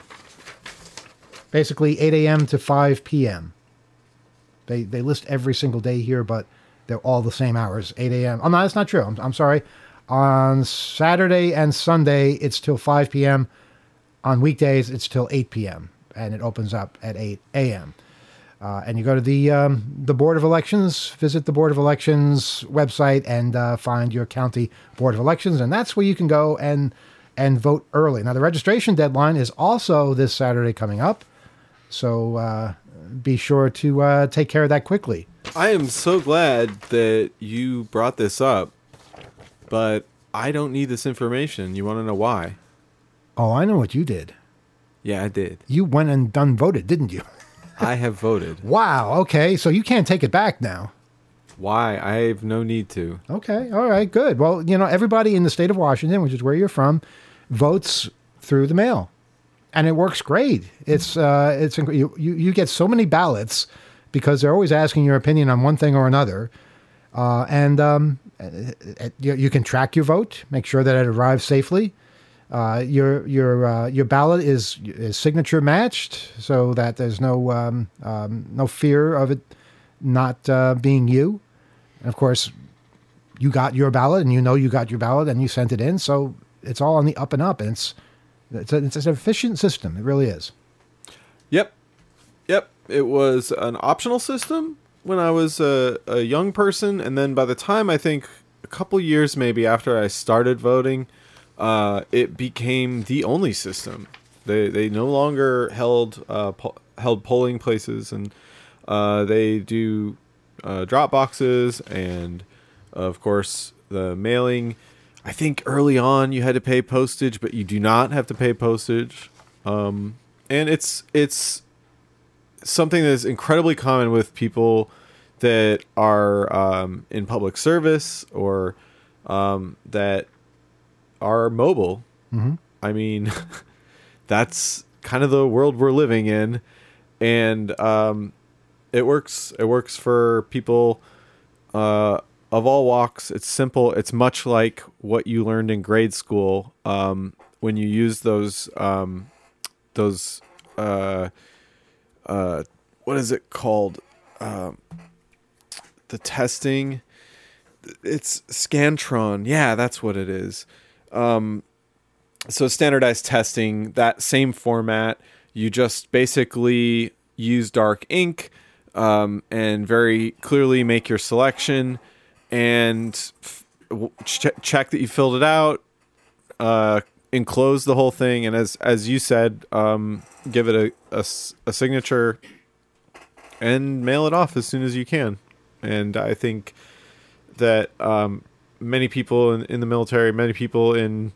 basically eight a.m. to five p.m. They they list every single day here, but they're all the same hours, eight a.m. Oh, no, that's not true. I'm, I'm sorry. On Saturday and Sunday, it's till five p.m. On weekdays, it's till eight p.m. And it opens up at eight a.m. Uh, and you go to the um, the Board of Elections, visit the Board of Elections website, and uh, find your county Board of Elections, and that's where you can go and and vote early. Now, the registration deadline is also this Saturday coming up. So uh, be sure to uh, take care of that quickly. I am so glad that you brought this up, but I don't need this information. You want to know why? Oh, I know what you did. Yeah, I did. You went and done voted, didn't you? I have voted. Wow. Okay. So you can't take it back now. Why? I have no need to. Okay. All right. Good. Well, you know, everybody in the state of Washington, which is where you're from, votes through the mail. And it works great. It's uh, it's you, you you get so many ballots because they're always asking your opinion on one thing or another, uh, and um, you, you can track your vote, make sure that it arrives safely. Uh, your your uh, your ballot is is signature matched, so that there's no um, um, no fear of it not uh, being you. And of course, you got your ballot, and you know you got your ballot, and you sent it in, so it's all on the up and up, and it's it's, a, it's an efficient system. It really is. Yep, yep. It was an optional system when I was a, a young person, and then by the time I think a couple years maybe after I started voting, uh, it became the only system. They they no longer held uh, po- held polling places, and uh, they do uh, drop boxes, and of course the mailing. I think early on you had to pay postage, but you do not have to pay postage, um, and it's it's something that is incredibly common with people that are um, in public service or um, that are mobile. Mm-hmm. I mean, that's kind of the world we're living in, and um, it works. It works for people uh, of all walks. It's simple. It's much like what you learned in grade school um, when you use those um, those uh, uh, what is it called? Um, the testing. It's Scantron. Yeah, that's what it is. Um, so standardized testing, that same format, you just basically use dark ink um, and very clearly make your selection and f- ch- check that you filled it out, uh, enclose the whole thing, and as as you said, um, give it a, a, a signature and mail it off as soon as you can. And I think that um, many people in, in the military, many people in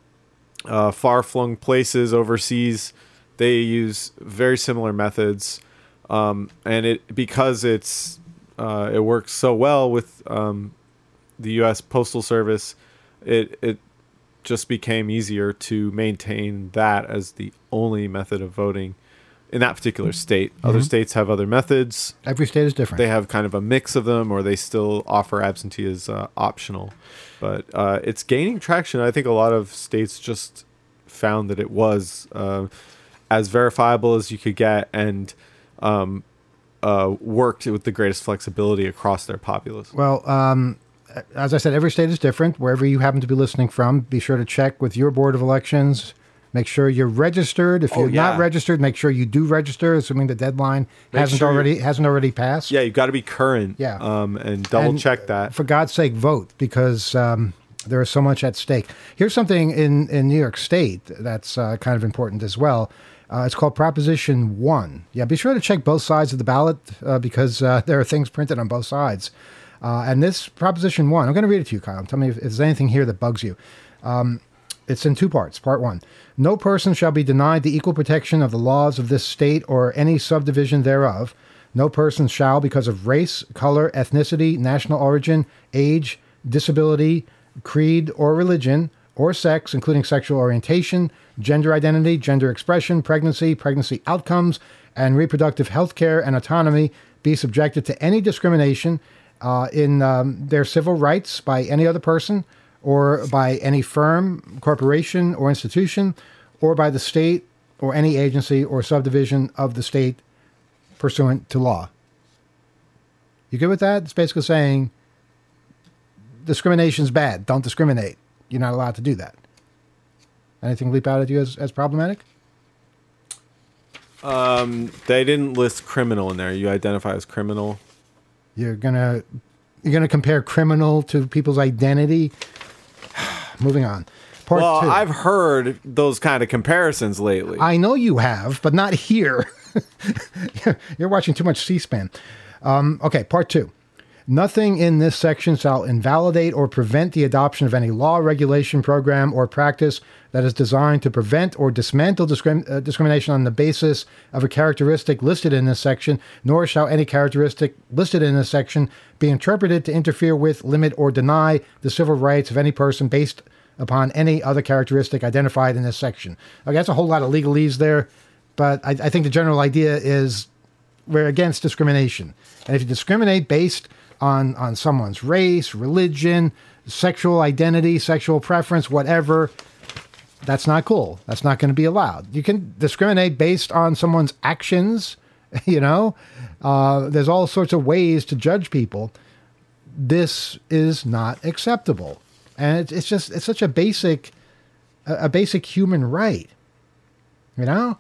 uh, far-flung places overseas, they use very similar methods. Um, and it because it's uh, it works so well with um, the U S Postal Service, it it just became easier to maintain that as the only method of voting in that particular state. Mm-hmm. Other states have other methods. Every state is different. They have kind of a mix of them, or they still offer absentee as uh, optional. But uh, it's gaining traction. I think a lot of states just found that it was uh, as verifiable as you could get, and um, uh, worked with the greatest flexibility across their populace. Well, um, as I said, every state is different. Wherever you happen to be listening from, be sure to check with your Board of Elections. Make sure you're registered. If you're oh, yeah. not registered, make sure you do register, assuming the deadline Make hasn't sure already hasn't already passed. Yeah, you've got to be current. Yeah. Um, and double And, check that. For God's sake, vote, because um, there is so much at stake. Here's something in, in New York State that's uh, kind of important as well. Uh, it's called Proposition one. Yeah, be sure to check both sides of the ballot uh, because uh, there are things printed on both sides. Uh, and this Proposition one, I'm going to read it to you, Kyle. Tell me if, if there's anything here that bugs you. Um, It's in two parts. Part one. No person shall be denied the equal protection of the laws of this state or any subdivision thereof. No person shall, because of race, color, ethnicity, national origin, age, disability, creed, or religion, or sex, including sexual orientation, gender identity, gender expression, pregnancy, pregnancy outcomes, and reproductive health care and autonomy, be subjected to any discrimination uh, in um, their civil rights by any other person, or by any firm, corporation, or institution, or by the state or any agency or subdivision of the state pursuant to law. You good with that? It's basically saying discrimination's bad. Don't discriminate. You're not allowed to do that. Anything leap out at you as, as problematic? Um, they didn't list criminal in there. You identify as criminal. You're gonna you're gonna compare criminal to people's identity. Moving on. Part well, two. I've heard those kind of comparisons lately. I know you have, but not here. You're watching too much C-SPAN. Um, okay, part two. Nothing in this section shall invalidate or prevent the adoption of any law, regulation, program, or practice that is designed to prevent or dismantle discrim- uh, discrimination on the basis of a characteristic listed in this section, nor shall any characteristic listed in this section be interpreted to interfere with, limit, or deny the civil rights of any person based upon any other characteristic identified in this section. Okay, that's a whole lot of legalese there, but I, I think the general idea is we're against discrimination. And if you discriminate based on, on someone's race, religion, sexual identity, sexual preference, whatever, that's not cool. That's not going to be allowed. You can discriminate based on someone's actions, you know. Uh, there's all sorts of ways to judge people. This is not acceptable. And it's, it's just, it's such a basic a, a basic human right. You know?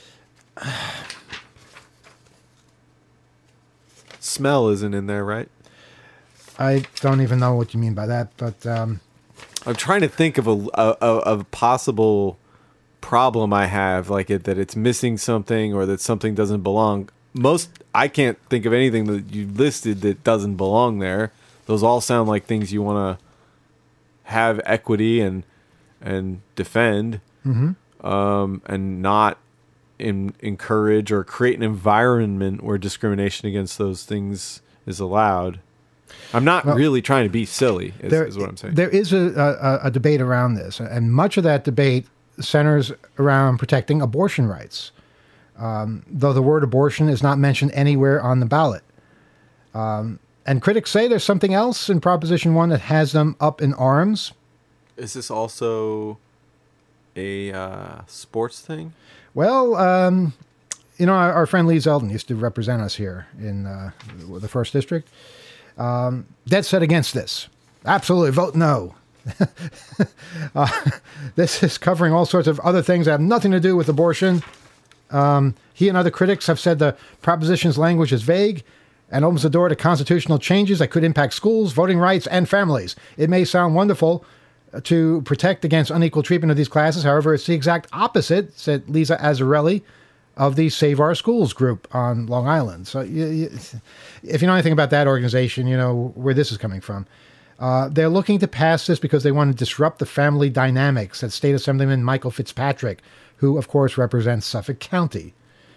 Smell isn't in there, right? I don't even know what you mean by that, but um, I'm trying to think of a, a, a, a possible problem I have, like it, that it's missing something or that something doesn't belong. Most, I can't think of anything that you listed that doesn't belong there. Those all sound like things you want to have equity and and defend, mm-hmm. um, and not in, encourage or create an environment where discrimination against those things is allowed. I'm not well, really trying to be silly, is, there, is what I'm saying. There is a, a, a debate around this, and much of that debate centers around protecting abortion rights, um, though the word abortion is not mentioned anywhere on the ballot. Um, and critics say there's something else in Proposition one that has them up in arms. Is this also a uh, sports thing? Well, um, you know, our, our friend Lee Zeldin used to represent us here in uh, the first district. Um, dead set against this. Absolutely, vote no. uh, this is covering all sorts of other things that have nothing to do with abortion. Um, he and other critics have said the proposition's language is vague and opens the door to constitutional changes that could impact schools, voting rights, and families. It may sound wonderful to protect against unequal treatment of these classes. However, it's the exact opposite, said Lisa Azzarelli of the Save Our Schools group on Long Island. So you, you, if you know anything about that organization, you know where this is coming from. Uh, they're looking to pass this because they want to disrupt the family dynamics, said State Assemblyman Michael Fitzpatrick, who, of course, represents Suffolk County.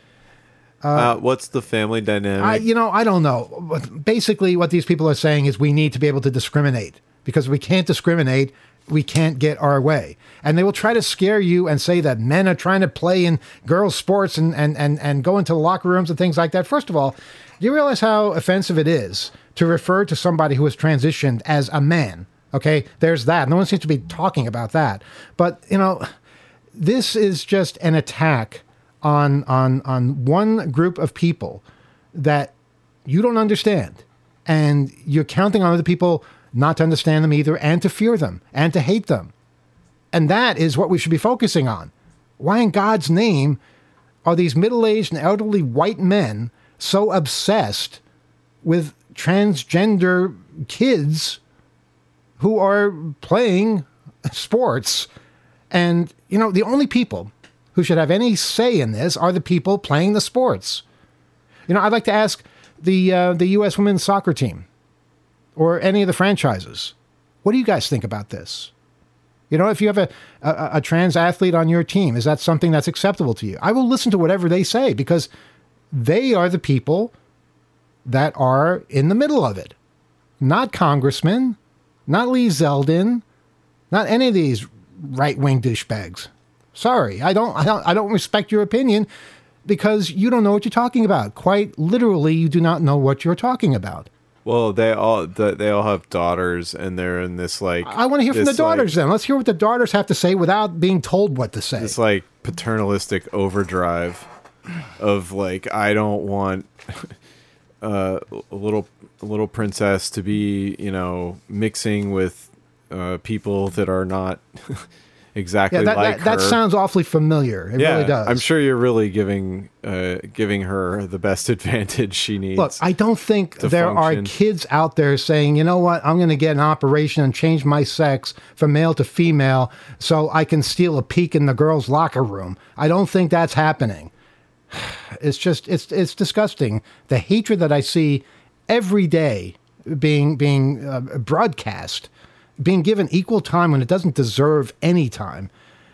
Uh, uh, what's the family dynamic? I, you know, I don't know. Basically, what these people are saying is we need to be able to discriminate, because if we can't discriminate, we can't get our way. And they will try to scare you and say that men are trying to play in girls' sports and, and, and, and go into the locker rooms and things like that. First of all, do you realize how offensive it is to refer to somebody who has transitioned as a man? Okay, there's that. No one seems to be talking about that. But, you know, this is just an attack on on on one group of people that you don't understand. And you're counting on other people not to understand them either, and to fear them, and to hate them. And that is what we should be focusing on. Why in God's name are these middle-aged and elderly white men so obsessed with transgender kids who are playing sports? And, you know, the only people who should have any say in this are the people playing the sports. You know, I'd like to ask the uh, the U S women's soccer team, or any of the franchises, what do you guys think about this? You know, if you have a, a, a trans athlete on your team, is that something that's acceptable to you? I will listen to whatever they say, because they are the people that are in the middle of it. Not congressmen, not Lee Zeldin, not any of these right-wing douchebags. Sorry, I don't, I don't, I don't respect your opinion, because you don't know what you're talking about. Quite literally, you do not know what you're talking about. Well, they all they all have daughters, and they're in this like. I want to hear from the daughters. Like, then let's hear what the daughters have to say without being told what to say. It's like paternalistic overdrive of like, I don't want uh, a little a little princess to be, you know, mixing with uh, people that are not exactly yeah, that, like that, her. That sounds awfully familiar. It yeah, really does. I'm sure you're really giving uh, giving her the best advantage she needs. Look, I don't think there function. are kids out there saying, you know what, I'm going to get an operation and change my sex from male to female so I can steal a peek in the girls' locker room. I don't think that's happening. It's just, it's it's disgusting. The hatred that I see every day being being uh, broadcast, being given equal time when it doesn't deserve any time.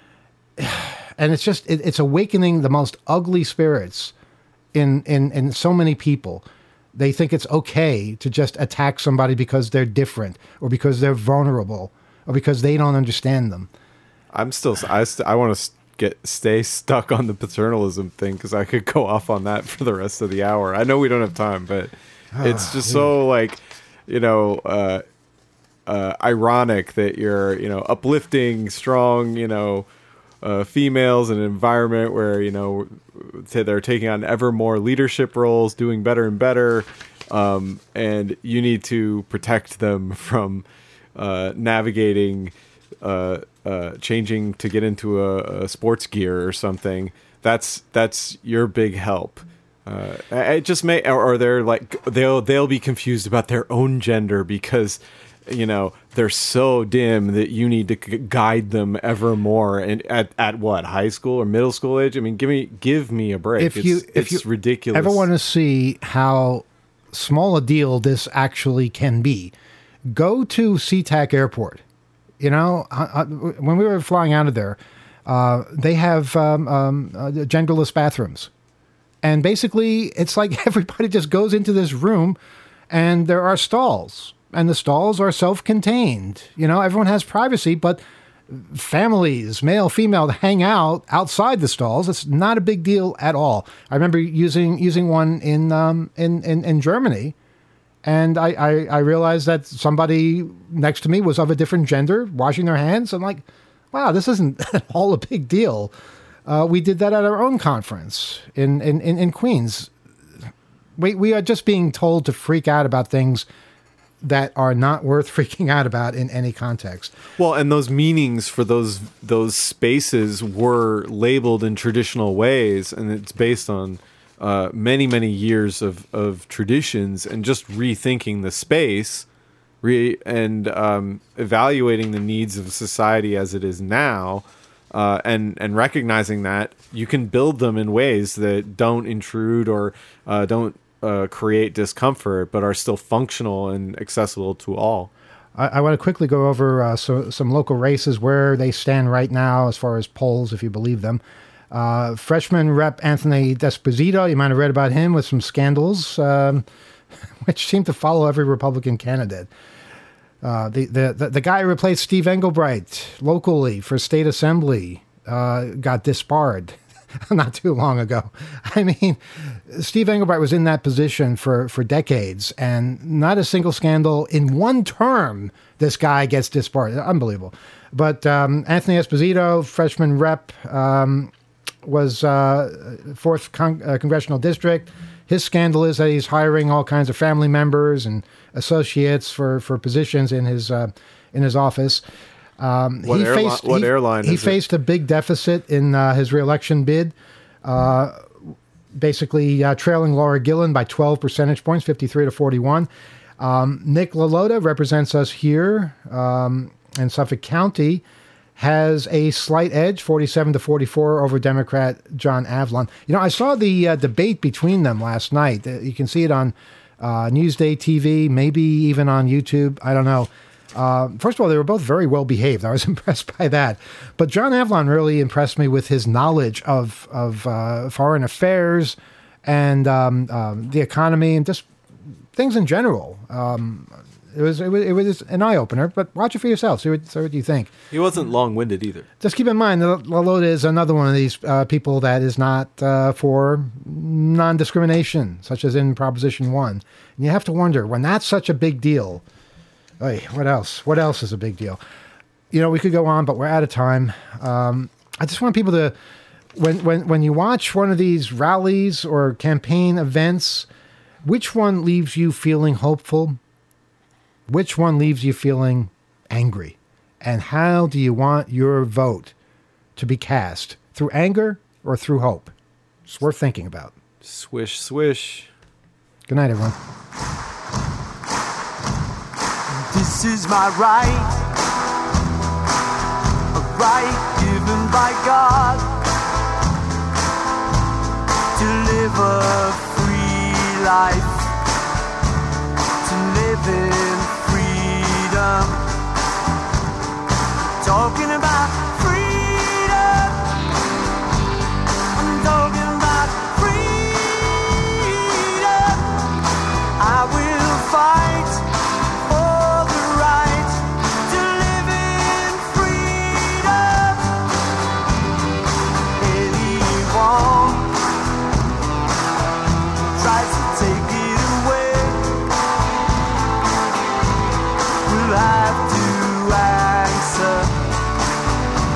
And it's just, it, it's awakening the most ugly spirits in, in, in so many people. They think it's okay to just attack somebody because they're different, or because they're vulnerable, or because they don't understand them. I'm still, I, st- I want to get stay stuck on the paternalism thing, because I could go off on that for the rest of the hour. I know we don't have time, but it's just so like, you know, uh, uh, ironic that you're, you know, uplifting strong, you know, uh, females in an environment where, you know, they're taking on ever more leadership roles, doing better and better. Um, and you need to protect them from uh, navigating uh, uh, changing to get into a, a sports gear or something, that's that's your big help. Uh, it just may, or, or they're like they'll they'll be confused about their own gender because, you know, they're so dim that you need to g- guide them ever more. And at, at what, high school or middle school age? I mean, give me give me a break. If it's, you if it's you ridiculous. ever want to see how small a deal this actually can be, go to SeaTac Airport. You know, uh, when we were flying out of there, uh, they have um, um, uh, genderless bathrooms. And basically, it's like everybody just goes into this room and there are stalls. And the stalls are self-contained. You know, everyone has privacy, but families, male, female, hang out outside the stalls. It's not a big deal at all. I remember using using one in um, in, in, in Germany. And I, I, I realized that somebody next to me was of a different gender, washing their hands. I'm like, wow, this isn't at all a big deal. Uh, we did that at our own conference in, in, in, in Queens. We, we are just being told to freak out about things that are not worth freaking out about in any context. Well, and those meanings for those those spaces were labeled in traditional ways, and it's based on uh, many, many years of, of traditions, and just rethinking the space re- and um, evaluating the needs of society as it is now. Uh, and and recognizing that you can build them in ways that don't intrude or uh, don't uh, create discomfort, but are still functional and accessible to all. I, I want to quickly go over uh, so, some local races where they stand right now as far as polls, if you believe them. Uh, freshman Rep Anthony D'Esposito, you might have read about him with some scandals, um, which seem to follow every Republican candidate. Uh, the, the, the, the guy who replaced Steve Englebright locally for state assembly uh, got disbarred not too long ago. I mean, Steve Englebright was in that position for, for decades, and not a single scandal in one term. This guy gets disbarred. Unbelievable. But um, Anthony Esposito, freshman rep, um, was uh, fourth con- uh, congressional district. His scandal is that he's hiring all kinds of family members and associates for, for positions in his uh, in his office. Um, what he airli- faced, what he, airline he is faced it? a big deficit in uh, his reelection bid, uh, basically uh, trailing Laura Gillen by twelve percentage points, fifty-three to forty-one. Um, Nick LaLota represents us here um, in Suffolk County, has a slight edge, forty-seven to forty-four, over Democrat John Avlon. You know, I saw the uh, debate between them last night. Uh, you can see it on uh, Newsday T V, maybe even on YouTube. I don't know. Uh, first of all, they were both very well behaved. I was impressed by that. But John Avlon really impressed me with his knowledge of of uh, foreign affairs and um, um, the economy and just things in general. Um, It was, it was it was an eye opener, but watch it for yourself. See what, see what you think. He wasn't long winded either. Just keep in mind that LaLota is another one of these uh, people that is not uh, for non discrimination, such as in Proposition One. And you have to wonder, when that's such a big deal, hey, what else? What else is a big deal? You know, we could go on, but we're out of time. Um, I just want people to, when when when you watch one of these rallies or campaign events, which one leaves you feeling hopeful? Which one leaves you feeling angry? And how do you want your vote to be cast? Through anger or through hope? It's worth thinking about. Swish, swish. Good night, everyone. This is my right, a right given by God to live a free life, to live in freedom. Talking about freedom, I'm talking about freedom. I will fight for the right to live in freedom. Anyone tries to take it away will have to answer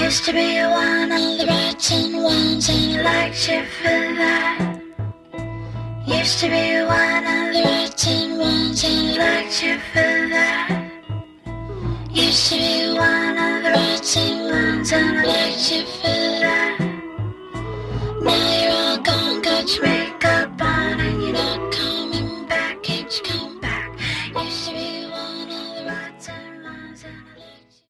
Used to be one of the writing ones and I liked you for that. Used to be one of the writing ones and I liked you for that. Used to be one of the writing ones and I liked you for that. Now you're all gone, got to make